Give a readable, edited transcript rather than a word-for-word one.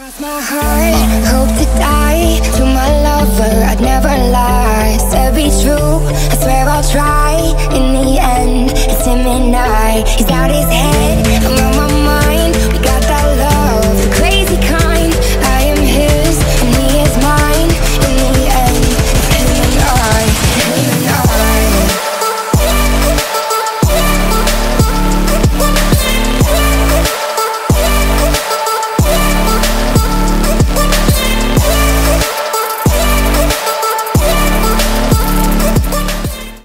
My heart, hope to die. To my lover, I'd never lie. Said be true, I swear I'll try. In the end, it's him and I. He's out his head.